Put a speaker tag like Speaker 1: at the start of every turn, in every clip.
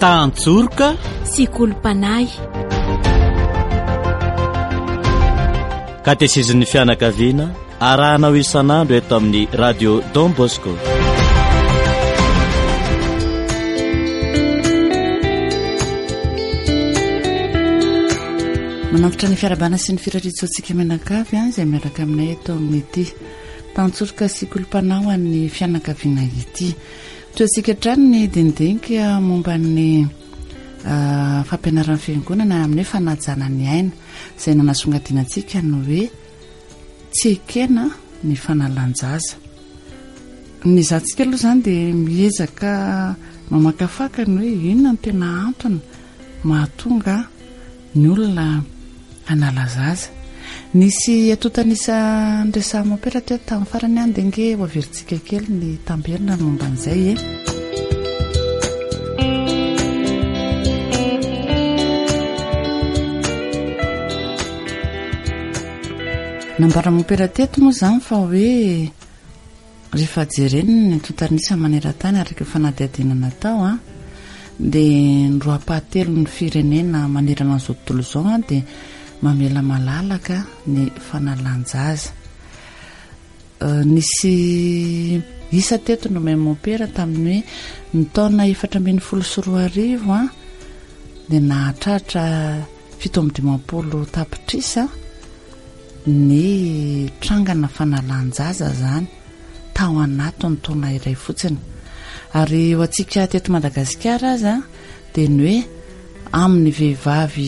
Speaker 1: Tantsorika
Speaker 2: sy kolompanay.
Speaker 1: Katezizin'ny fianakaviana arahanao isan'andro eto amin'ny radio Don Bosco.
Speaker 3: Manamfitra ny fiarabana sy ny firaritsoantsika menakavy izay miaraka aminay eto amin'ity tantsorika sy kolompanao an'ny fianakaviana ity. Toantsika trano ny dindinika momba ny fampianaran'ny fiangonana amin'ny fanajana ny aina izay nanasongadinantsika no hoe tsy ekena ny fanalanjaza. Ny zantsika aloha izany dia miezaka mamakafaka ny hoe inona ny tena antony mahatonga ny olona analazaza. Nisy atotanisa ndresa maoperatra tamin'ny farany any dia nge ho averintsika kely ny tamberina momba an'izay e. Nambara maoperateto moa izany fa hoe rehefa jereny ny atotanisa maneran-tany araka fanadihadiana natao dia ny roa-pahatelo ny firenena manerana an'izao tontolo izao dia mamela malalaka ny fanalanjaza. Nisy isa teto no memopera tamin'ny hoe ny taona 414 dia nahatratra 720 tapitrisa ny trangana fanalanjaza zany tao anato ny taona iray fotsiny. Ary ho antsika teto Madagasikara aza dia ny hoe amin'ny vehivavy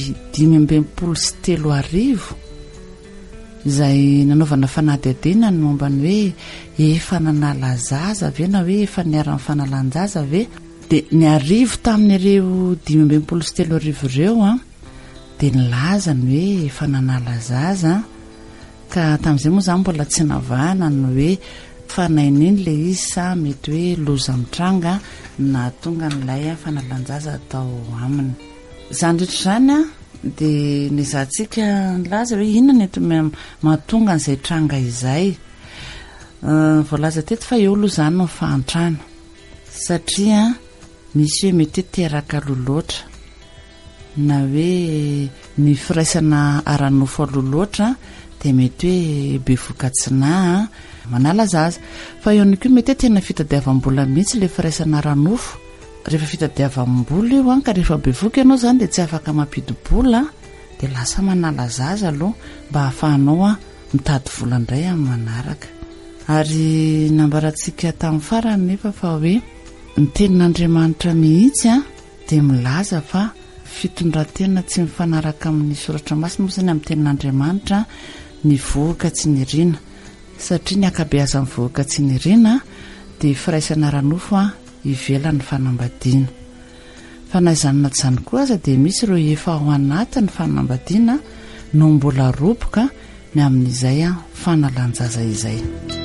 Speaker 3: 523 izay nanaovana fanadihadiana ny momba ny hoe efa nanala zaza ve na hoe efa niara-ny fanalanjaza ve, dia ny arivo tamin'ireo 523 ireo dia nilaza ny hoe efa nanala zaza ka tamin'izay moa izany mbola tsy navahana ny hoe fanaininy le izy sa mety hoe loza mitranga na tonga n'ilay fanalanjaza atao aminy. Izany rehetra izany dia nizahantsika nilaza hoe inona eto mahatonga n'izay tranga izay. Voalaza teto fa eo aloha izany no fahantrana satria misy hoe mety teraka loloatra na hoe ny firaisana aranofo loloatra dia mety hoe be vokatsina manala zaza. Fa eo ny koa mety tena fitadiavam-bola mihitsy le firaisana aranofo. Rehefa fitadiavam-bola io ka rehefa bevoka ianao izany dia tsy afaka mampidibola dia lasa manala zaza aloha mba hahafahanao mitady vola indray amin'ny manaraka. Ary nambarantsika tamin'ny farany nefa fa hoe ny tenin'Andriamanitra mihitsy dia milaza fa fitondrantena tsy mifanaraka amin'ny soratra masina moa izany amin'ny tenin'Andriamanitra ny vohoka tsy niriana, satria ny akabeazan'ny vohoka tsy niriana dia firaisana ranofo ivelan'ny fanambadiana. Fa na izany izany koa aza dia misy ireo efa ao anatin'ny fanambadiana no mbola roboka ny amin'izay fanalanjaza izay.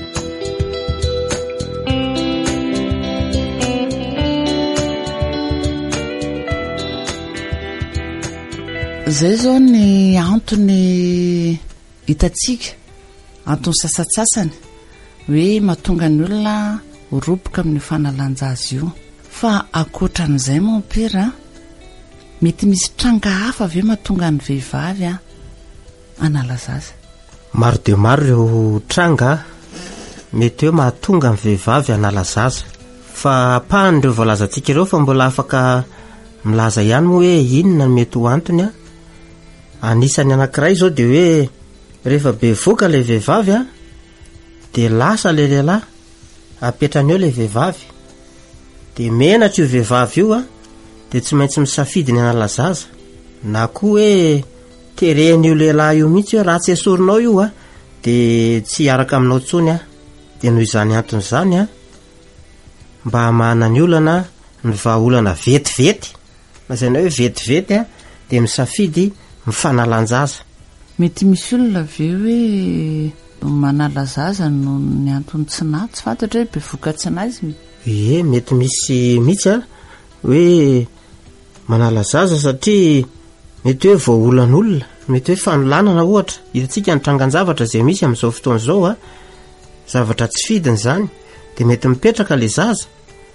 Speaker 3: Izay zao ny antony hitantsika, antony sasatsasany hoe mahatonga ny olona roboka amin'ny fanalanjaza io. Fa akoatran'izay mampera mety misy tranga hafa ve mahatonga ny vehivavy anala zaza?
Speaker 4: Maro dia maro ireo tranga mety hoe mahatonga ny vehivavy anala zaza. Fa apahan'ireo voalazantsika ireo fa mbola afaka milaza ihany moa hoe inona mety ho antony. Anisany anankiray izao dia hoe rehefa bevoka ilay vehivavy dia lasa ilay lehilahy apetrany eo ilay vehivavy dia menatra io vehivavy io dia tsy maintsy misafidy ny anala zaza, na koa hoe teren'io lehilahy io mihitsy hoe raha tsy esorinao io dia tsy hiaraka aminao tsony dia noho izany antony izany mba hamahana ny olana ny vahaolana vetivety, na izay na hoe vetivety dia misafidy mifanalanjaza.
Speaker 3: Mety misy olona ve hoe manala zaza no ny antony tsy fantatra hoe bevoka tsy nazy?
Speaker 4: Mety misy mihitsy hoe manala zaza satria mety hoe vahaolan'olona, mety hoe fanolanana ohatra. Hitantsika ny trangan-javatra izay misy amin'izao fotoana izao zavatra tsy fidiny izany dia mety mipetraka ilay zaza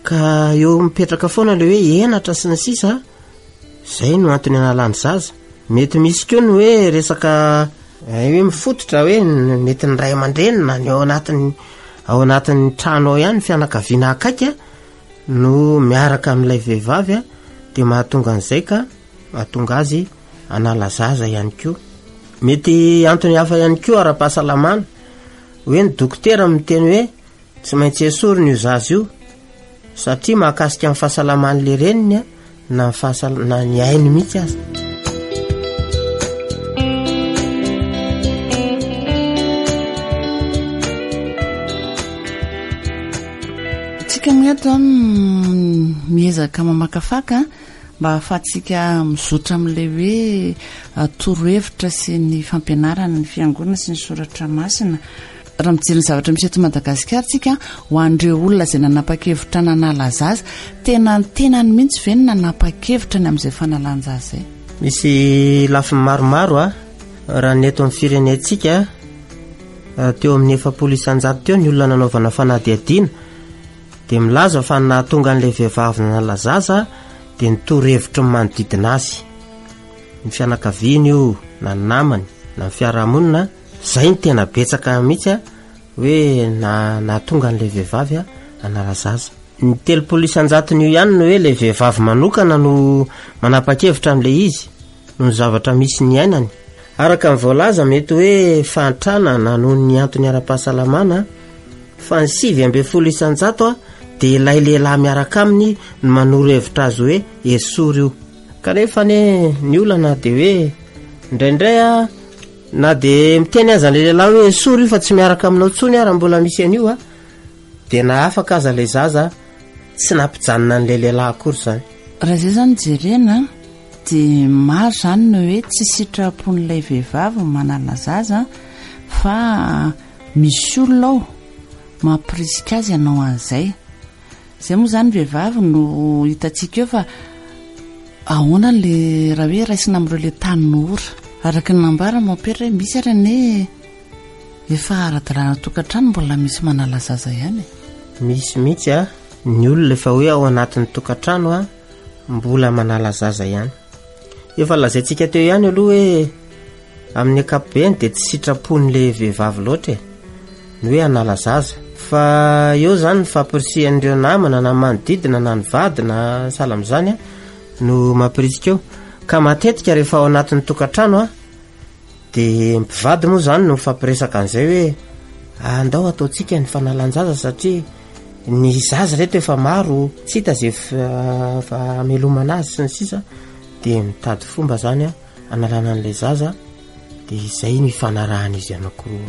Speaker 4: ka eo mipetraka foana le hoe enatra sy ny sisa, zay no antony analany zaza. Mety misy koa ny hoe resaka hoe mifototra hoe mety ny ray aman-drenina ny ao anatin'ny trano ao ihany fianakaviana akaika no miaraka amin'ilay vehivavy dia mahatonga an'izay ka mahatonga azy anala zaza ihany koa. Mety antony hafa ihany koa ara-pahasalamana hoe ny dokotera miteny hoe tsy maintsy esorina io zaza io satria mahakasika amin'ny fahasalaman'le reniny na ny ainy mihitsy azy.
Speaker 3: Tsika mieto miezaka mamakafaka mba ahafahantsika mizotra amin'ilay hoe torohevitra sy ny fampianarana ny fiangonana sy ny soratra masina. Raha mijery ny zavatra misy eto Madagasikara tsika ho an'ireo olona izay nanapa-kevitra nanala zaza, tenany mihitsy ve ny nanapa-kevitra ny amin'izay fanalan-jaza zay?
Speaker 4: Misy lafiny maromaro raha ny eto amin'ny firenentsika teo amin'ny 700 teo ny olona nanaovana fanadihadiana dia milaza fa nahatonga an'ilay vehivavy nanala zaza dia ny torohevitra ny manodidina azy, ny fianakaviany io na ny namany na ny fiarahamonina. Zay ny tena betsaka mihitsy hoe nahatonga an'ilay vehivavy anala zaza. Ny 300 io ihany no hoe ilay vehivavy manokana no manapa-kevitra amin'ilay izy no ny zavatra misy ny ainany. Araka ny voalaza mety hoe fahantrana na noho ny antony ara-pahasalamana fa ny 700 dia ilay lehilahy miaraka aminy no manoro hevitra azy hoe esory io. Kanefa ny olana dia hoe indraindray na dia miteny aza ny lehilahy hoe esory io fa tsy miaraka aminao tsony raha mbola misy an'io dia na afaka aza ilay zaza tsy nampijanona n'ilay lehilahy akory zany.
Speaker 3: Raha izay zany jerena dia maro zany no hoe tsy sitrapon'ilay vehivavy manala zaza fa misy olona ao mampirisika azy ianao an'izay. Izay moa zany vehivavy no hitantsika eo fa ahoana le raha hoe raisina amin'ireo le tanora araka ny nambara mampiry misy arane efa ara-dalàna tokantrano mbola misy manala zaza ihany.
Speaker 4: Misy mihitsy ny olona efa hoe ao anatin'ny tokantrano mbola manala zaza ihany. Efa lazaintsika teo ihany aloha hoe amin'ny ankapobeny dia tsy sitrapon'ilay vehivavy loatra ny hoe anala zaza, fa eo zany ny fampirisihan'ireo namana na manodidina na ny vady na salam'izany no mampirisika eo. Ka matetika rehefa ao anatin'ny tokantrano dia mpivady moa zany no mifampiresaka an'izay hoe andao ataontsika ny fanalan-jaza satria ny zaza reto efa maro tsy hita zay amelomana azy sy ny sisa, dia mitady fomba zany analana an'ilay zaza dia izay ny fanarahana izy anankiroa.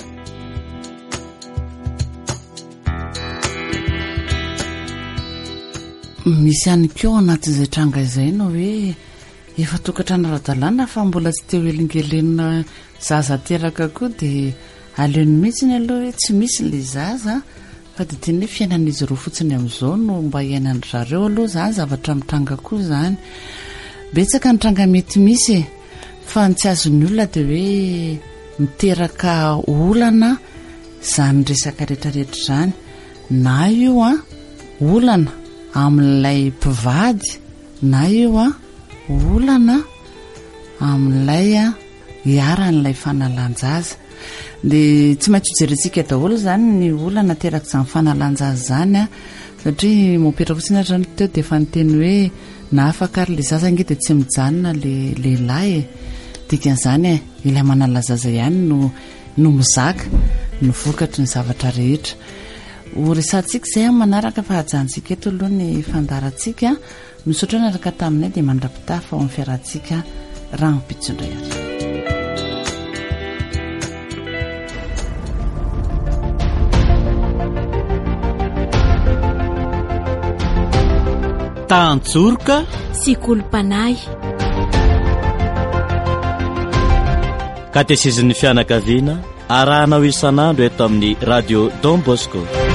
Speaker 3: Misy ihany koa anatin'izay tranga izay no hoe efa tokantrano ara-dalàna fa mbola tsy teo elingelenina zaza teraka koa dia aleony mihitsy ny aloha hoe tsy misy ilay zaza fa dia tena hoe fiainan'izy roa fotsiny amin'izao no mba iainany zareo aloha zany zavatra mitranga koa zany. Betsaka ny tranga mety misy fa ny tsy azon'ny olona dia hoe miteraka olana zany resaka rehetrarehetra zany, na io olana amin'ilay mpivady na io olana amin'ilay hiaran'ilay fanalan-jaza. Dia tsy maintsy hojerentsika daholo zany ny olana teraka izany fanalan-jaza zany satria mopera fotsiny zany teo dia efa niteny hoe na afaka ary ilay zaza inge dia tsy mijanona lehilahy dikan'izany ilay manala zaza ihany no mizaka no vokatry ny zavatra rehetra. Horesantsika izay manaraka fa hajantsika eto aloha ny fandarantsika misaotra naraka taminay dia mandrapitafa ao amin'ny fiarantsika raha mipitsondray azy.
Speaker 1: Tantsorika
Speaker 2: sy kolompanay
Speaker 1: katesezin'ny fianakaviana arahanao isan'andro eto amin'ny radio Don Bosco.